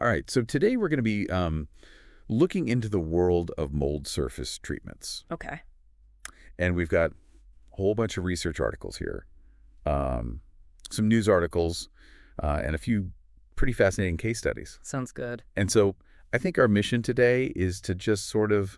All right, so today we're going to be looking into the world of mold surface treatments. Okay. And we've got a whole bunch of research articles here, some news articles, and a few pretty fascinating case studies. Sounds good. And so I think our mission today is to just sort of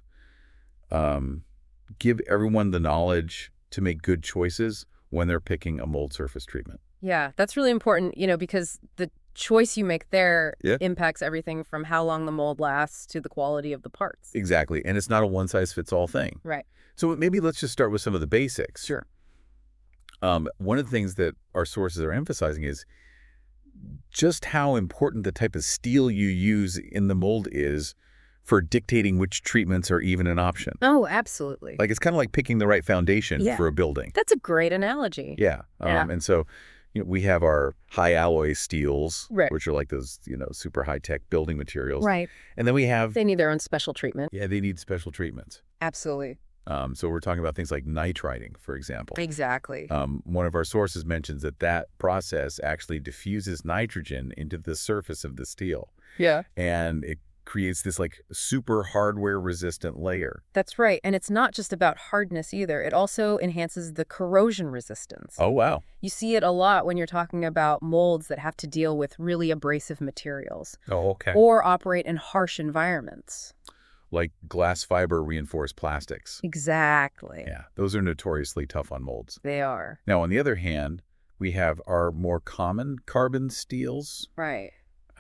give everyone the knowledge to make good choices when they're picking a mold surface treatment. Yeah, that's really important, because the choice you make there Yeah. impacts everything from how long the mold lasts to the quality of the parts. Exactly. And it's not a one-size-fits-all thing. Right. So maybe let's just start with some of the basics. Sure. One of the things that our sources are emphasizing is just how important the type of steel you use in the mold is for dictating which treatments are even an option. Oh, absolutely. Like it's kind of like picking the right foundation Yeah. for a building. That's a great analogy. Yeah. Yeah. And so, we have our high alloy steels, Right. which are like those, super high-tech building materials. Right. And then we have, They need their own special treatment. yeah, they need special treatments. Absolutely. So we're talking about things like nitriding, for example. Exactly. One of our sources mentions that process actually diffuses nitrogen into the surface of the steel. Yeah. And it creates this like super hardware resistant layer. That's right. And it's not just about hardness either. It also enhances the corrosion resistance. Oh, wow. You see it a lot when you're talking about molds that have to deal with really abrasive materials Oh, okay. or operate in harsh environments. Like glass fiber reinforced plastics. Exactly. Yeah, those are notoriously tough on molds. They are. Now, on the other hand, we have our more common carbon steels. Right.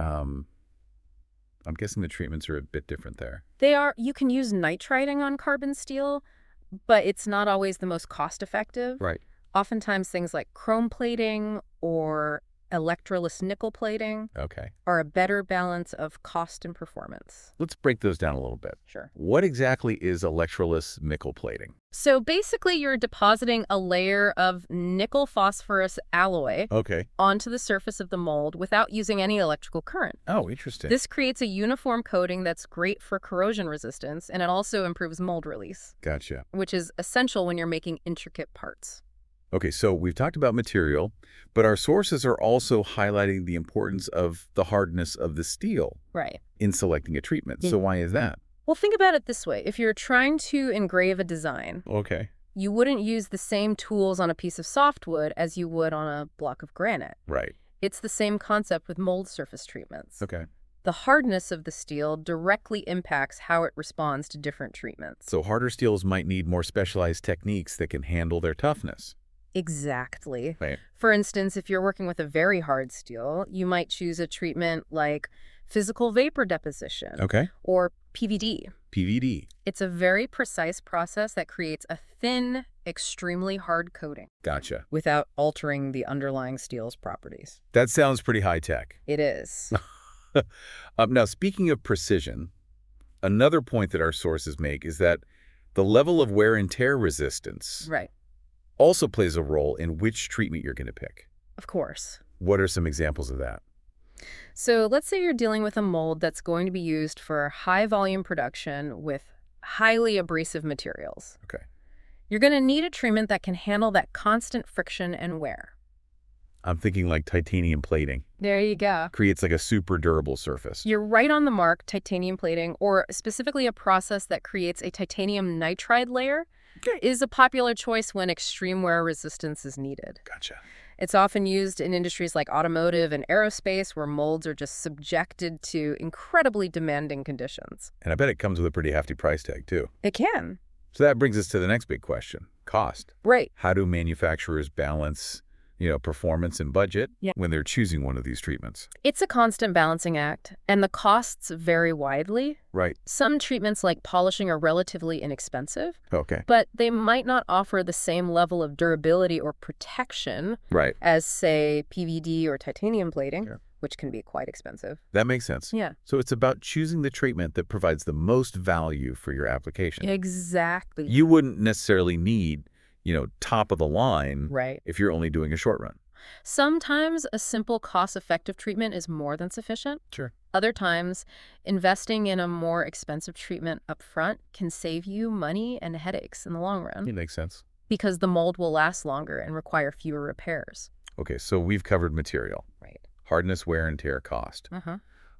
I'm guessing the treatments are a bit different there. They are. You can use nitriding on carbon steel, but it's not always the most cost effective. Right. Oftentimes things like chrome plating or electroless nickel plating Okay. are a better balance of cost and performance. Let's break those down a little bit. Sure. What exactly is electroless nickel plating? So basically you're depositing a layer of nickel phosphorus alloy Okay. onto the surface of the mold without using any electrical current. Oh, interesting. This creates a uniform coating that's great for corrosion resistance, and it also improves mold release, Gotcha. which is essential when you're making intricate parts. Okay, so we've talked about material, but our sources are also highlighting the importance of the hardness of the steel Right. in selecting a treatment. So why is that? Well, think about it this way. If you're trying to engrave a design, Okay. you wouldn't use the same tools on a piece of softwood as you would on a block of granite. Right. It's the same concept with mold surface treatments. Okay. The hardness of the steel directly impacts how it responds to different treatments. So harder steels might need more specialized techniques that can handle their toughness. Exactly. Right. For instance, if you're working with a very hard steel, you might choose a treatment like physical vapor deposition Okay. or PVD. PVD. It's a very precise process that creates a thin, extremely hard coating Gotcha. without altering the underlying steel's properties. That sounds pretty high tech. It is. Now, speaking of precision, another point that our sources make is that the level of wear and tear resistance Right. also plays a role in which treatment you're going to pick. Of course. What are some examples of that? So let's say you're dealing with a mold that's going to be used for high volume production with highly abrasive materials. Okay. You're going to need a treatment that can handle that constant friction and wear. I'm thinking like titanium plating. There you go. Creates like a super durable surface. You're right on the mark. Titanium plating, or specifically a process that creates a titanium nitride layer, is a popular choice when extreme wear resistance is needed. Gotcha. It's often used in industries like automotive and aerospace, where molds are just subjected to incredibly demanding conditions. And I bet it comes with a pretty hefty price tag, too. It can. So that brings us to the next big question, cost. Right. How do manufacturers balance, performance and budget when they're choosing one of these treatments? It's a constant balancing act, and the costs vary widely. Right. Some treatments like polishing are relatively inexpensive, Okay. but they might not offer the same level of durability or protection Right. as, say, PVD or titanium plating, Sure. which can be quite expensive. That makes sense. Yeah. So it's about choosing the treatment that provides the most value for your application. Exactly. You wouldn't necessarily need, top of the line Right. if you're only doing a short run. Sometimes a simple cost-effective treatment is more than sufficient. Sure. Other times, investing in a more expensive treatment up front can save you money and headaches in the long run It makes sense. because the mold will last longer and require fewer repairs. Okay, so we've covered material, Right. hardness, wear and tear, cost. Uh-huh.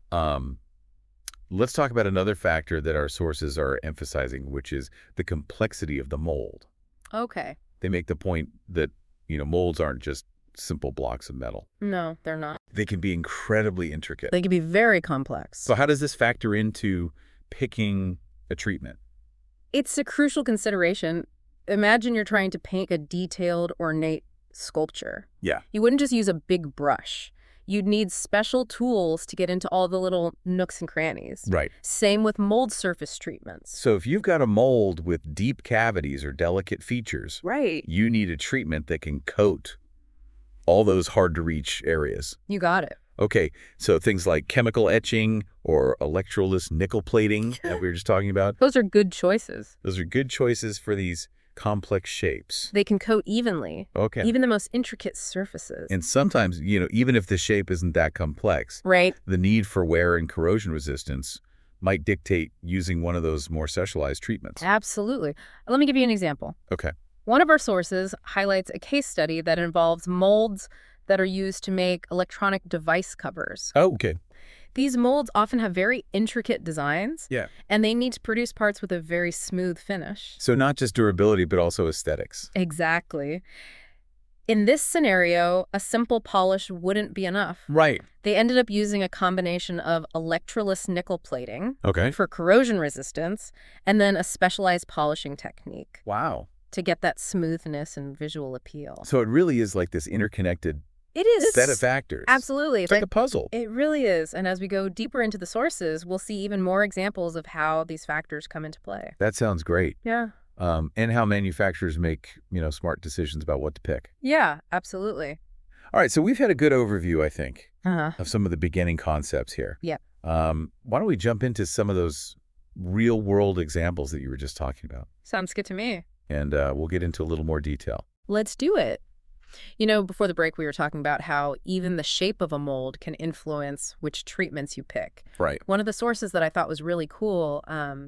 Um, let's talk about another factor that our sources are emphasizing, which is the complexity of the mold. Okay. They make the point that, molds aren't just simple blocks of metal. No, they're not. They can be incredibly intricate. They can be very complex. So how does this factor into picking a treatment? It's a crucial consideration. Imagine you're trying to paint a detailed, ornate sculpture. Yeah. You wouldn't just use a big brush. You'd need special tools to get into all the little nooks and crannies. Right. Same with mold surface treatments. So if you've got a mold with deep cavities or delicate features, Right. you need a treatment that can coat all those hard-to-reach areas. You got it. Okay, so things like chemical etching or electroless nickel plating that we were just talking about, Those are good choices. those are good choices for these complex shapes. They can coat evenly, Okay. even the most intricate surfaces. And sometimes, even if the shape isn't that complex, Right. the need for wear and corrosion resistance might dictate using one of those more specialized treatments. Absolutely. Let me give you an example. Okay. One of our sources highlights a case study that involves molds that are used to make electronic device covers. Oh, okay. These molds often have very intricate designs, Yeah. and they need to produce parts with a very smooth finish. So not just durability, but also aesthetics. Exactly. In this scenario, a simple polish wouldn't be enough. Right. They ended up using a combination of electroless nickel plating Okay. for corrosion resistance and then a specialized polishing technique Wow. to get that smoothness and visual appeal. So it really is like this interconnected It is. set of factors. Absolutely. It's like a puzzle. It really is. And as we go deeper into the sources, we'll see even more examples of how these factors come into play. That sounds great. Yeah. And how manufacturers make, smart decisions about what to pick. Yeah, absolutely. All right, so we've had a good overview, I think, Uh-huh. of some of the beginning concepts here. Yep. Why don't we jump into some of those real-world examples that you were just talking about? Sounds good to me. And we'll get into a little more detail. Let's do it. Before the break, we were talking about how even the shape of a mold can influence which treatments you pick. Right. One of the sources that I thought was really cool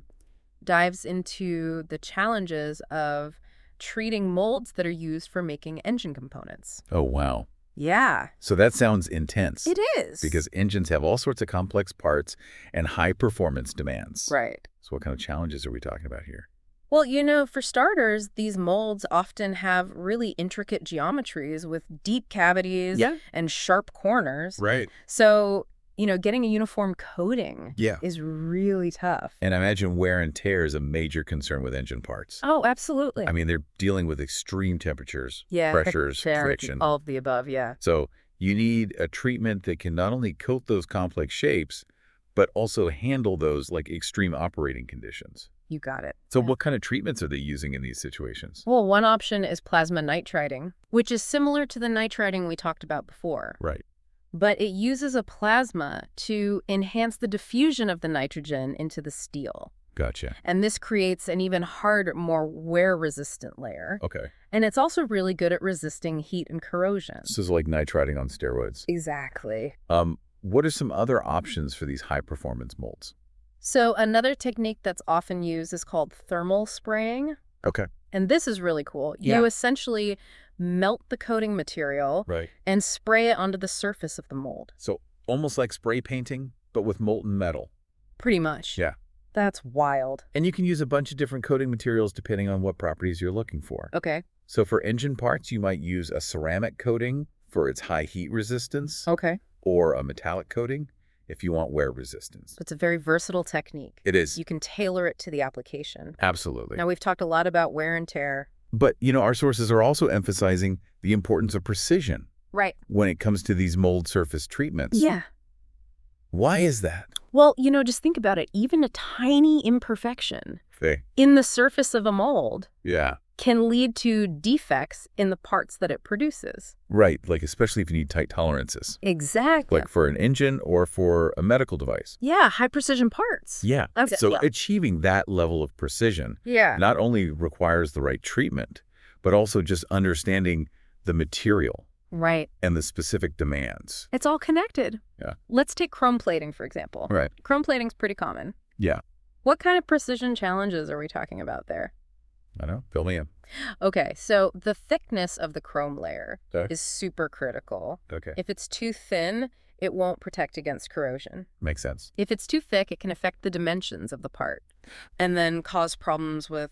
dives into the challenges of treating molds that are used for making engine components. Oh, wow. Yeah, So that sounds intense. it is. Because engines have all sorts of complex parts and high performance demands. Right. So what kind of challenges are we talking about here? Well, for starters, these molds often have really intricate geometries with deep cavities and sharp corners. Right. So, getting a uniform coating Yeah. is really tough. And I imagine wear and tear is a major concern with engine parts. Oh, absolutely. I mean, they're dealing with extreme temperatures, Yeah, pressures, friction. all of the above, yeah. So you need a treatment that can not only coat those complex shapes, but also handle those like extreme operating conditions. You got it. So Yeah. what kind of treatments are they using in these situations? Well, one option is plasma nitriding, which is similar to the nitriding we talked about before. Right. But it uses a plasma to enhance the diffusion of the nitrogen into the steel. Gotcha. And this creates an even harder, more wear-resistant layer. Okay. And it's also really good at resisting heat and corrosion. This is like nitriding on steroids. Exactly. What are some other options for these high-performance molds? So another technique that's often used is called thermal spraying. Okay. And this is really cool. Yeah. You essentially melt the coating material Right. and spray it onto the surface of the mold. So almost like spray painting, but with molten metal. Pretty much. Yeah. That's wild. And you can use a bunch of different coating materials depending on what properties you're looking for. Okay. So for engine parts, you might use a ceramic coating for its high heat resistance, Okay. or a metallic coating if you want wear resistance. So it's a very versatile technique. It is. You can tailor it to the application. Absolutely. Now, we've talked a lot about wear and tear. But, our sources are also emphasizing the importance of precision Right. when it comes to these mold surface treatments. Yeah. Why is that? Well, just think about it. Even a tiny imperfection Okay. in the surface of a mold Yeah. can lead to defects in the parts that it produces. Right. Like, especially if you need tight tolerances, Exactly. like for an engine or for a medical device. Yeah, high precision parts. Yeah. That's- So yeah. achieving that level of precision Yeah. not only requires the right treatment, but also just understanding the material Right. and the specific demands. It's all connected. Yeah. Let's take chrome plating, for example. Right. Chrome plating's pretty common. Yeah. What kind of precision challenges are we talking about there? I know. Fill me in. Okay, so the thickness of the chrome layer Okay. is super critical. Okay. If it's too thin, it won't protect against corrosion. Makes sense. If it's too thick, it can affect the dimensions of the part and then cause problems with,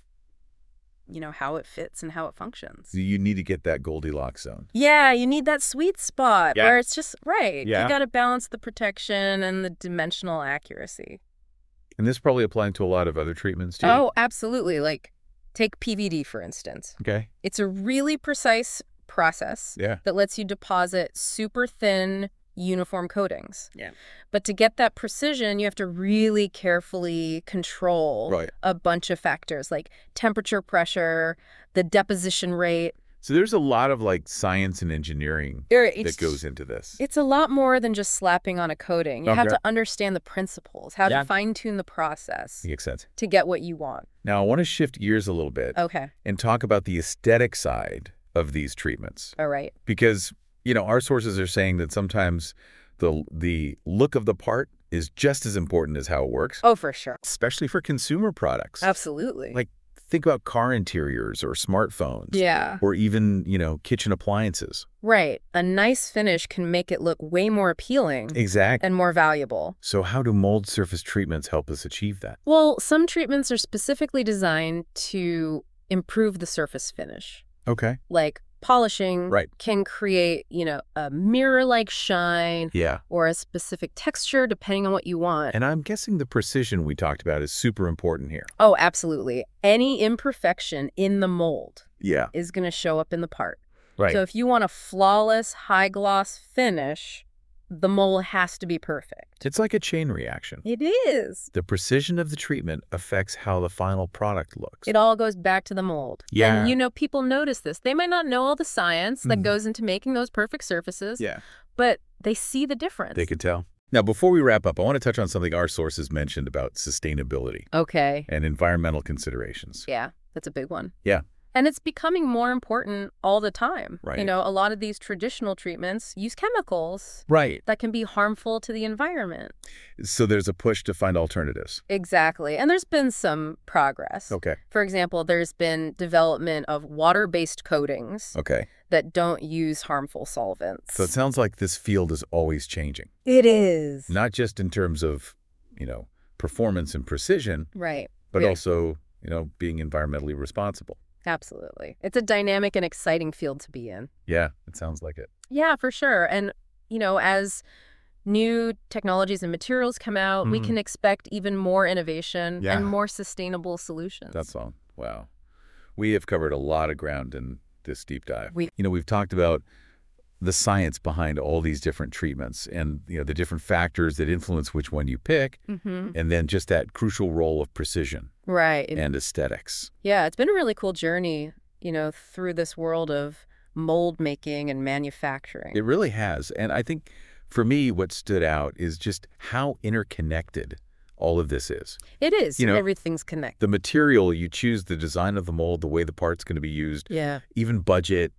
how it fits and how it functions. You need to get that Goldilocks zone. Yeah, you need that sweet spot where it's just right. Yeah. You got to balance the protection and the dimensional accuracy. And this probably applies to a lot of other treatments, too. Oh, absolutely. Like, take PVD, for instance. Okay. It's a really precise process that lets you deposit super thin, uniform coatings. Yeah. But to get that precision, you have to really carefully control a bunch of factors like temperature, pressure, the deposition rate. So there's a lot of science and engineering that goes into this. It's a lot more than just slapping on a coating. You have to understand the principles, how to fine-tune the process. Makes sense. To get what you want. Now, I want to shift gears a little bit. Okay. And talk about the aesthetic side of these treatments. All right. Because, our sources are saying that sometimes the look of the part is just as important as how it works. Oh, for sure. Especially for consumer products. Absolutely. Think about car interiors or smartphones. Yeah. Or even, kitchen appliances. Right. A nice finish can make it look way more appealing. Exactly. And more valuable. So how do mold surface treatments help us achieve that? Well, some treatments are specifically designed to improve the surface finish. Okay. Like polishing can create, a mirror-like shine or a specific texture depending on what you want. And I'm guessing the precision we talked about is super important here. Oh, absolutely. Any imperfection in the mold is going to show up in the part. Right. So if you want a flawless, high-gloss finish, the mold has to be perfect. It's like a chain reaction. It is. The precision of the treatment affects how the final product looks. It all goes back to the mold. Yeah. And, people notice this. They might not know all the science that goes into making those perfect surfaces. Yeah. But they see the difference. They could tell. Now, before we wrap up, I want to touch on something our sources mentioned about sustainability. Okay. And environmental considerations. Yeah, that's a big one. Yeah. And it's becoming more important all the time. Right. A lot of these traditional treatments use chemicals that can be harmful to the environment. So there's a push to find alternatives. Exactly. And there's been some progress. Okay. For example, there's been development of water-based coatings that don't use harmful solvents. So it sounds like this field is always changing. It is. Not just in terms of, performance and precision. Right. But also, being environmentally responsible. Absolutely. It's a dynamic and exciting field to be in. Yeah, it sounds like it. Yeah, for sure. And, as new technologies and materials come out, we can expect even more innovation and more sustainable solutions. That's all. Wow. We have covered a lot of ground in this deep dive. We've talked about the science behind all these different treatments and, the different factors that influence which one you pick, and then just that crucial role of precision. Right. And aesthetics. Yeah, it's been a really cool journey, through this world of mold making and manufacturing. It really has. And I think for me, what stood out is just how interconnected all of this is. It is. Everything's connected. The material, you choose the design of the mold, the way the part's going to be used, even budget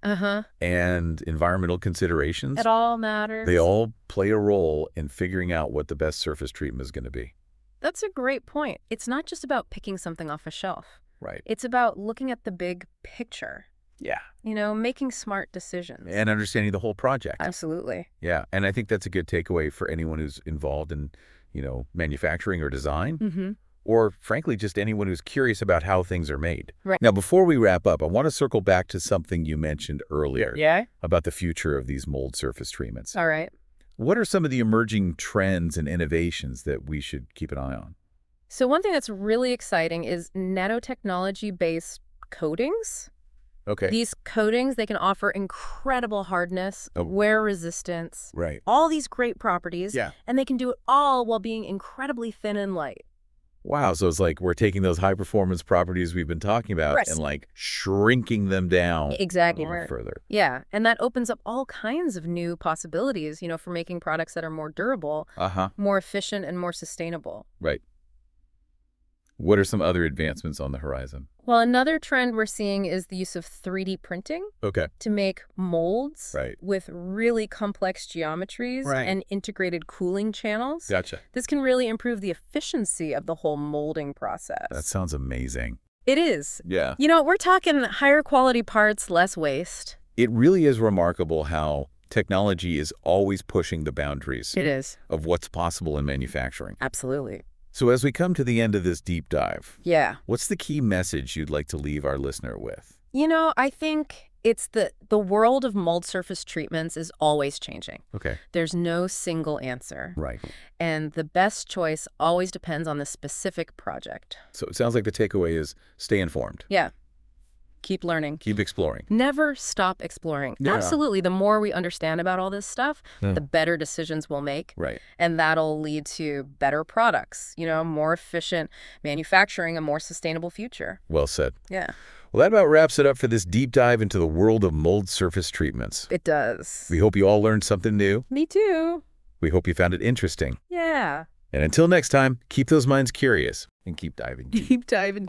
and environmental considerations. It all matters. They all play a role in figuring out what the best surface treatment is going to be. That's a great point. It's not just about picking something off a shelf. Right. It's about looking at the big picture. Yeah. Making smart decisions. And understanding the whole project. Absolutely. Yeah. And I think that's a good takeaway for anyone who's involved in, manufacturing or design. Or, frankly, just anyone who's curious about how things are made. Right. Now, before we wrap up, I want to circle back to something you mentioned earlier. Yeah? About the future of these mold surface treatments. All right. What are some of the emerging trends and innovations that we should keep an eye on? So one thing that's really exciting is nanotechnology-based coatings. Okay. These coatings, they can offer incredible hardness, wear resistance, all these great properties, and they can do it all while being incredibly thin and light. Wow, so it's like we're taking those high-performance properties we've been talking about and shrinking them down exactly a little further. Yeah, and that opens up all kinds of new possibilities, for making products that are more durable, more efficient, and more sustainable. Right. What are some other advancements on the horizon? Well, another trend we're seeing is the use of 3D printing to make molds with really complex geometries and integrated cooling channels. Gotcha. This can really improve the efficiency of the whole molding process. That sounds amazing. It is. Yeah. We're talking higher quality parts, less waste. It really is remarkable how Technology is always pushing the boundaries It is. of what's possible in manufacturing. Absolutely. So as we come to the end of this deep dive, Yeah. what's the key message you'd like to leave our listener with? I think it's the world of mold surface treatments is always changing. Okay. There's no single answer. Right. And the best choice always depends on the specific project. So it sounds like the takeaway is stay informed. Yeah. Keep learning. Keep exploring. Never stop exploring. Yeah. Absolutely. The more we understand about all this stuff, the better decisions we'll make. Right. And that'll lead to better products, more efficient manufacturing, a more sustainable future. Well said. Yeah, Well, that about wraps it up for this deep dive into the world of mold surface treatments. it does. We hope you all learned something new. Me too. We hope you found it interesting. Yeah. And until next time, keep those minds curious and keep diving deep. Deep diving.